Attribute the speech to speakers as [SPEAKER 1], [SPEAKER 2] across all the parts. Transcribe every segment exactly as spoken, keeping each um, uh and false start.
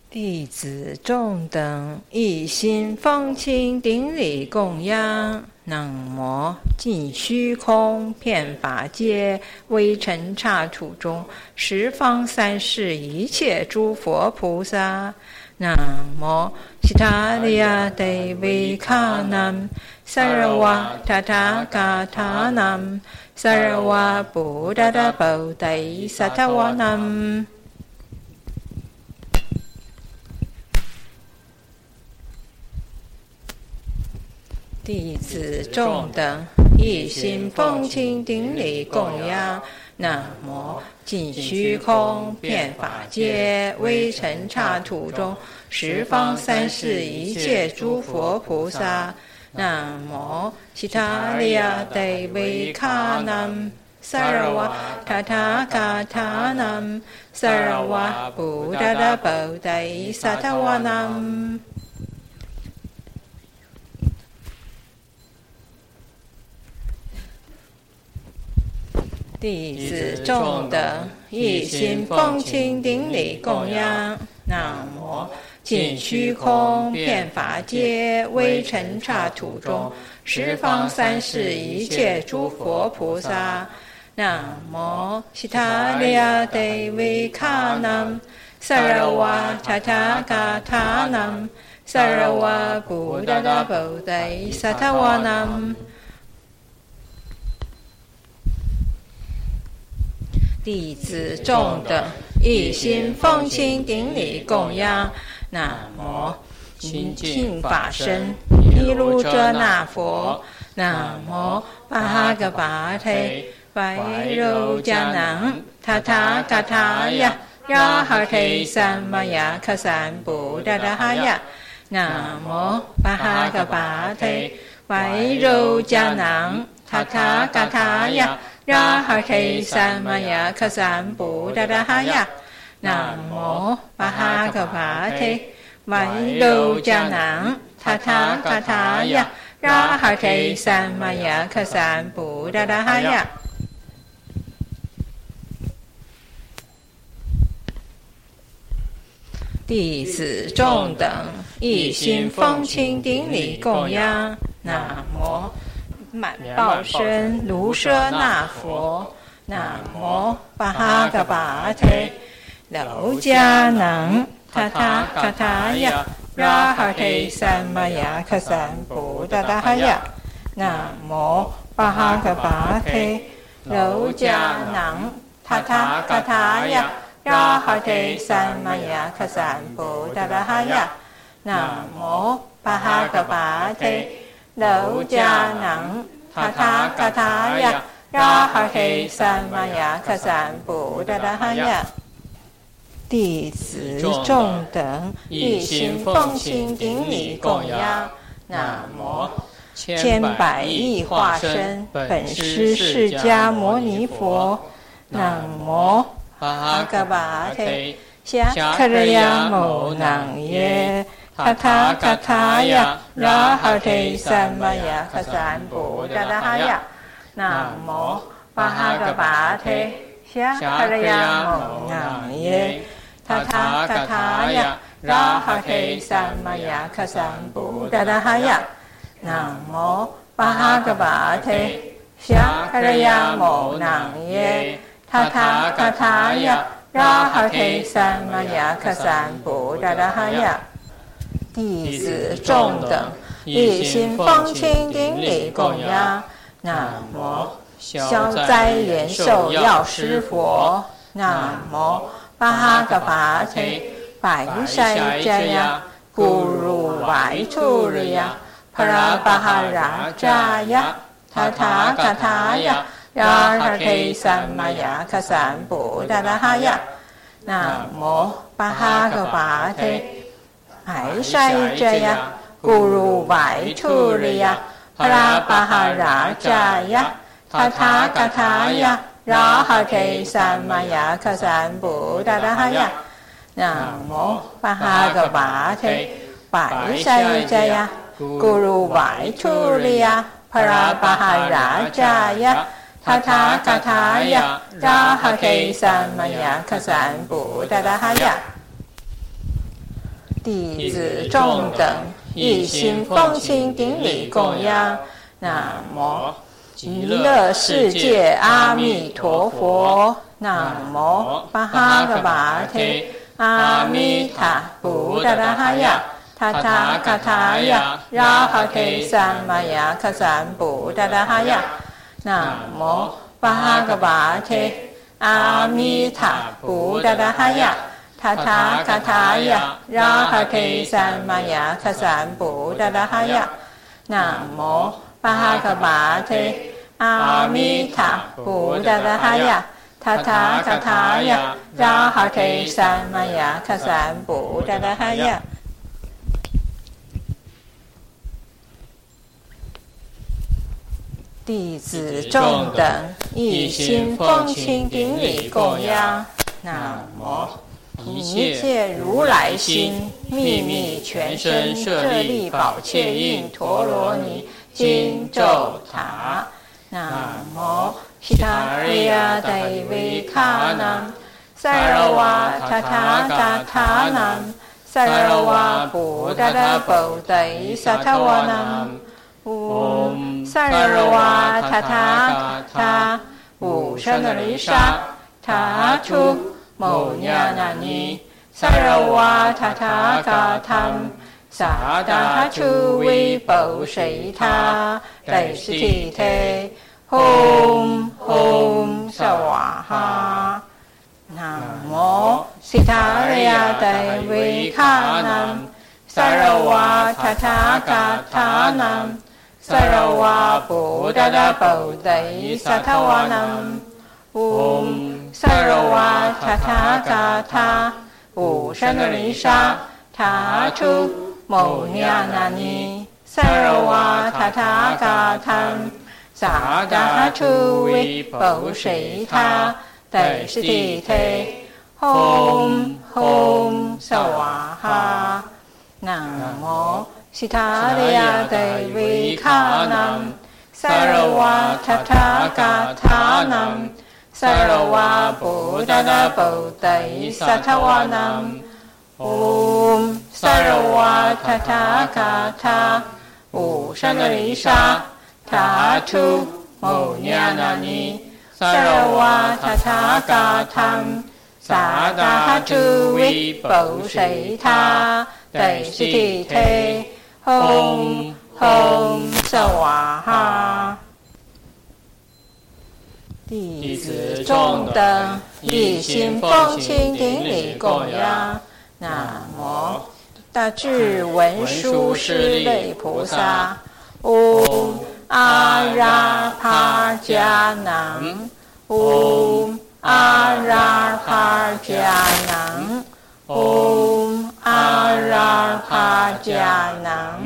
[SPEAKER 1] 弟子众等一心奉请顶礼供养。南无尽虚空遍法界微尘刹土中十方三世一切诸佛菩萨。南无悉达利亚帝维卡南萨尔瓦塔塔嘎塔南萨尔瓦布达达菩提萨塔瓦南。弟子众等一心奉请顶礼供养。南无尽虚空遍法界微尘刹土中十方三世一切诸佛菩萨。南无悉达利亚帝维卡南萨尔瓦塔塔嘎塔南萨尔瓦布达达菩提萨塔瓦南。弟子众等一心奉请顶礼供养。南无尽虚空遍法界微尘刹土中十方三世一切诸佛菩萨。南无悉达利亚帝维卡南萨尔瓦塔塔嘎塔南萨尔瓦布达达菩提萨塔瓦南。弟子众等一心奉请顶礼供养。南无清净法身毗卢遮那佛。南无巴哈嘎巴提怀柔迦囊塔塔嘎塔呀呀哈提三玛呀克三布达达哈呀。南无巴哈嘎巴提怀柔迦囊塔塔嘎塔呀呀哈提三玛呀克三布达达哈呀。南无巴哈嘎巴提怀柔迦囊塔塔嘎塔呀呀哈提三玛呀克三布达达哈呀。弟子众等一心奉请顶礼供养。南无满报身卢舍那佛。南无巴哈嘎巴提柔迦囊塔塔嘎塔呀呀哈提三玛呀克三布达达哈呀。南无巴哈嘎巴提柔迦囊塔塔嘎塔呀呀哈提三玛呀克三布达达哈呀。南无巴哈嘎巴提柔迦囊塔塔嘎塔呀呀哈提三玛呀克三布达达哈呀。弟子众等一心奉请顶礼供养。南无千百亿化身本师释迦牟尼佛。南无巴哈嘎巴提夏克勒呀摩囊耶塔塔嘎塔呀呀哈提三玛呀克三布达达哈呀。南无巴哈嘎巴提夏克勒呀摩囊耶塔塔嘎塔呀呀哈提三玛呀克三布达达哈呀。南无巴哈嘎巴提夏克勒呀摩囊耶塔塔嘎塔呀呀哈提三玛呀克三布达达哈呀。弟子众等一心奉请顶礼供养。南无消灾延寿药师佛。南无巴哈嘎巴提白塞迦呀咕噜外图利呀帕拉巴哈拉扎呀塔塔嘎塔呀呀哈提三玛呀克三布达达哈呀。南无巴哈嘎巴提白塞迦呀咕噜外图利呀帕拉巴哈拉扎呀塔塔嘎塔呀呀哈提三玛呀克三布达达哈呀。南无巴哈嘎巴提白塞迦呀咕噜外图利呀帕拉巴哈拉扎呀塔塔嘎塔呀呀哈提三玛呀克三布达达哈呀。 弟子众等一心奉请顶礼供养。南无极乐世界阿弥陀佛。南无巴哈嘎巴提阿弥塔布达拉哈呀塔塔卡塔呀拉哈提萨玛呀卡赞布达拉哈呀。南无巴哈嘎巴提阿弥塔布达拉哈呀塔塔卡塔呀拉哈提萨玛呀卡赞布达拉哈呀。南无巴哈嘎巴提阿弥塔布达拉哈呀塔塔卡塔呀拉哈提萨玛呀卡赞布达拉哈呀。弟子众等一心奉请顶礼供养。南无一切如来心秘密全身舍利宝切印陀罗尼金咒塔。南无悉达瑞呀大维卡南萨罗瓦塔塔嘎塔南萨罗瓦布达达布达伊萨塔瓦南。嗡萨罗瓦塔塔嘎塔乌舍那利沙塔图摩尼那尼萨罗瓦塔塔嘎塔萨达图维波谁他得斯提提吽吽萨瓦哈。南无悉达瑞呀大维卡南萨罗瓦塔塔嘎塔南萨罗瓦布达达布达伊萨塔瓦南。嗡萨罗瓦塔塔嘎塔乌舍那利沙塔图摩尼那尼萨罗瓦塔塔嘎塔萨达图维波谁他得斯提提吽吽萨瓦哈。南无悉达瑞呀大维卡南萨罗瓦塔塔嘎塔南萨罗瓦布达达布达伊萨塔瓦南。嗡萨罗瓦塔塔嘎塔乌舍那利沙塔图摩尼那尼萨罗瓦塔塔嘎塔萨达图维波谁他得斯提提吽吽萨瓦哈。弟子众等一心奉请顶礼供养。南无大智文殊师利菩萨。嗡阿拉帕迦南。嗡阿拉帕迦南。嗡阿拉帕迦南。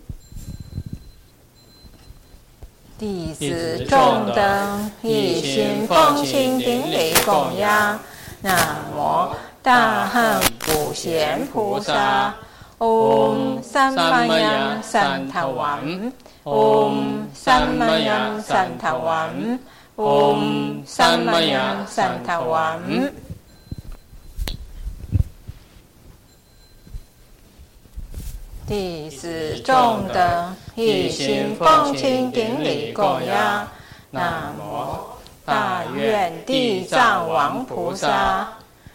[SPEAKER 1] 弟子众等一心奉请顶礼供养。南无大恨普贤菩萨。嗡三玛呀三塔王。嗡三玛呀三塔王。嗡三玛呀三塔王。弟子众等一心奉请顶礼供养。南无大愿地藏王菩萨。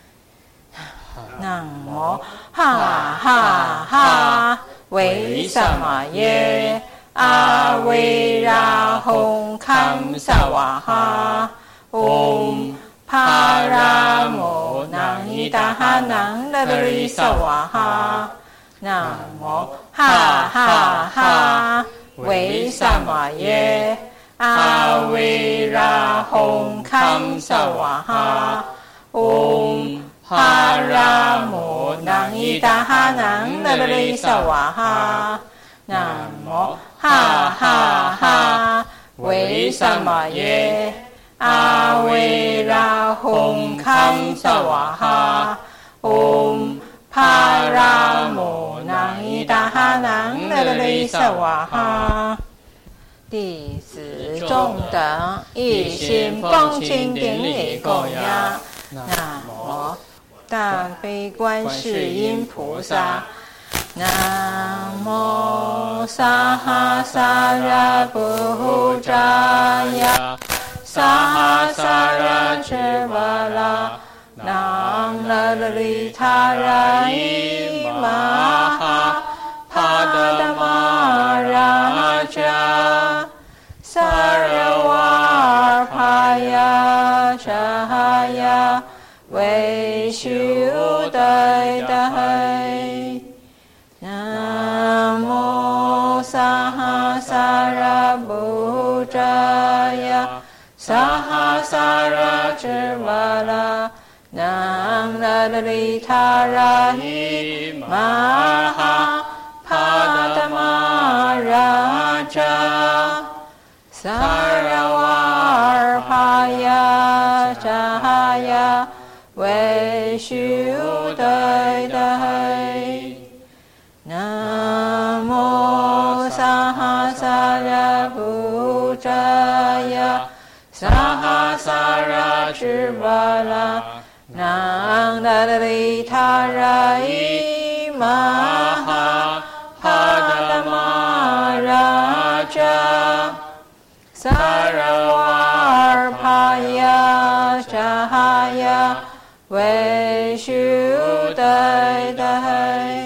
[SPEAKER 1] 南无哈哈哈维萨玛耶阿维拉吽康萨瓦哈。嗡帕拉摩那伊达哈南那德里萨瓦哈。南无哈哈哈维萨玛耶阿维拉吽康萨瓦哈。嗡帕拉摩那伊达哈南那德里萨瓦哈。南无哈哈哈维萨玛耶阿维拉吽康萨瓦哈。嗡帕拉摩那伊达哈南那德里萨瓦哈。弟子众等一心奉请顶礼供养。南无大悲观世音菩萨。 南无萨哈萨拉布扎呀，萨哈萨拉智瓦拉，南拉利他拉伊玛哈帕达玛拉扎，萨热瓦尔帕呀沙哈呀，维修代代。南无萨哈萨拉布扎呀，萨哈萨拉智瓦拉，南拉利他拉伊玛哈帕达玛拉扎，萨热瓦尔帕呀扎哈呀，维修代代。南无萨哈萨拉布扎呀，萨哈萨拉智瓦拉，南拉利他拉伊玛哈帕达玛拉扎，萨热瓦尔帕呀扎哈呀，维修代代。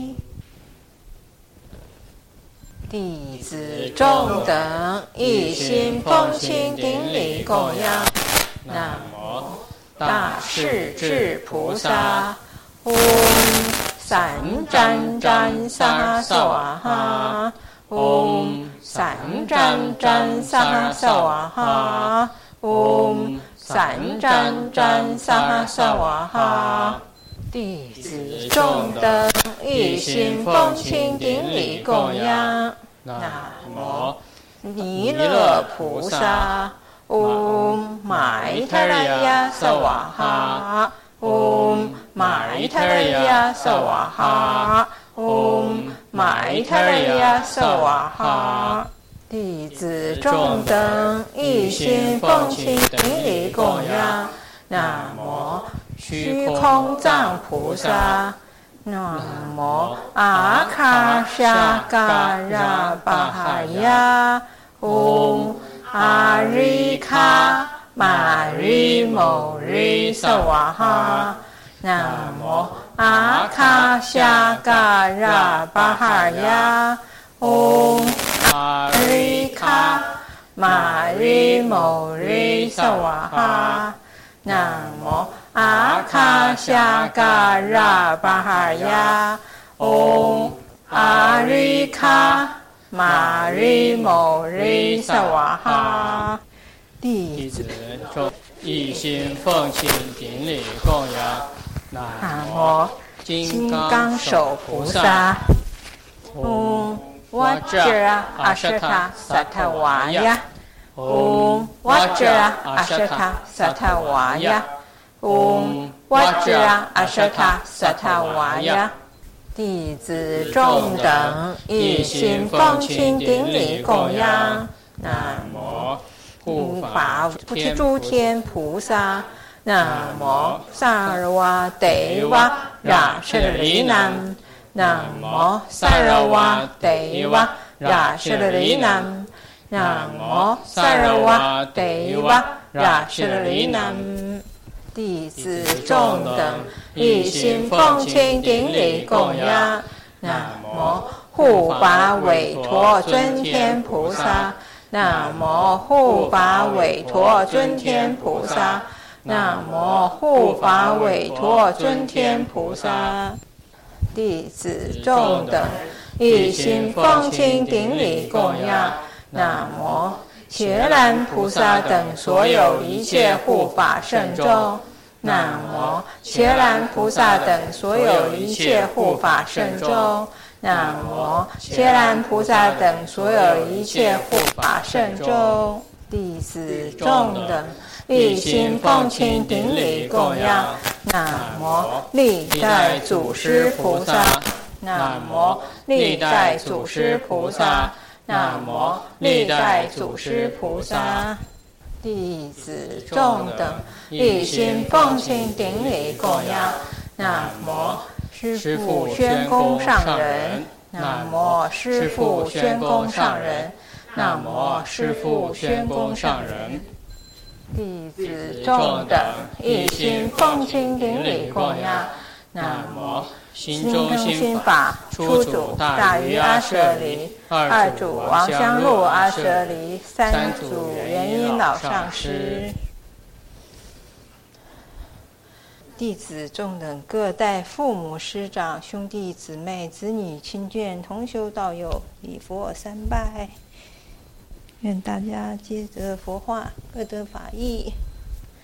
[SPEAKER 1] 弟子众等一心奉请顶礼供养。南无大势至菩萨。唵三占占萨萨瓦哈。唵三占占萨萨瓦哈。唵三占占萨萨瓦哈。弟子众等一心奉请顶礼供养。南无弥勒菩萨。唵麦特拉呀萨瓦哈。唵麦特拉呀萨瓦哈。唵麦特拉呀萨瓦哈。弟子众等一心奉请顶礼供养。南无虚空藏菩萨。南无阿卡夏嘎拉巴哈呀。唵阿瑞卡玛瑞摩瑞萨瓦哈。南无阿卡夏嘎拉巴哈呀。唵阿瑞卡玛瑞摩瑞萨瓦哈。南无阿卡夏嘎拉巴哈呀。唵阿瑞卡玛瑞摩瑞萨瓦哈。弟子
[SPEAKER 2] 众一心奉请顶礼供养。
[SPEAKER 1] 南无金刚手菩萨。唵哇遮阿舍他萨他瓦呀。唵哇遮阿舍他萨他瓦呀。唵哇遮阿舍他萨他瓦呀。弟子众等一心奉请顶礼供养。南无护法诸天菩萨。南无萨尔瓦德瓦拉舍利南。南无萨尔瓦德瓦拉舍利南。南无萨尔瓦德瓦拉舍利南。弟子众等一心奉请顶礼供养。南无护法韦陀尊天菩萨。南无护法韦陀尊天菩萨。南无护法韦陀尊天菩萨。弟子众等一心奉请顶礼供养。南无伽蓝菩萨等所有一切护法圣众。南无伽蓝菩萨等所有一切护法圣众。南无伽蓝菩萨等所有一切护法圣众。弟子众等一心奉请顶礼供养。南无历代祖师菩萨。南无历代祖师菩萨。南无历代祖师菩萨。弟子众等一心奉请顶礼供养。南无师父宣公上人。南无师父宣公上人。南无师父宣公上人。弟子众等一心奉请顶礼供养。南无心中心法初祖大于阿舍离，二祖王香露阿舍离，三祖元音老上师。弟子众等各代父母师长兄弟姊妹子女亲眷同修道友礼佛三拜。愿大家接着佛化，各得法益。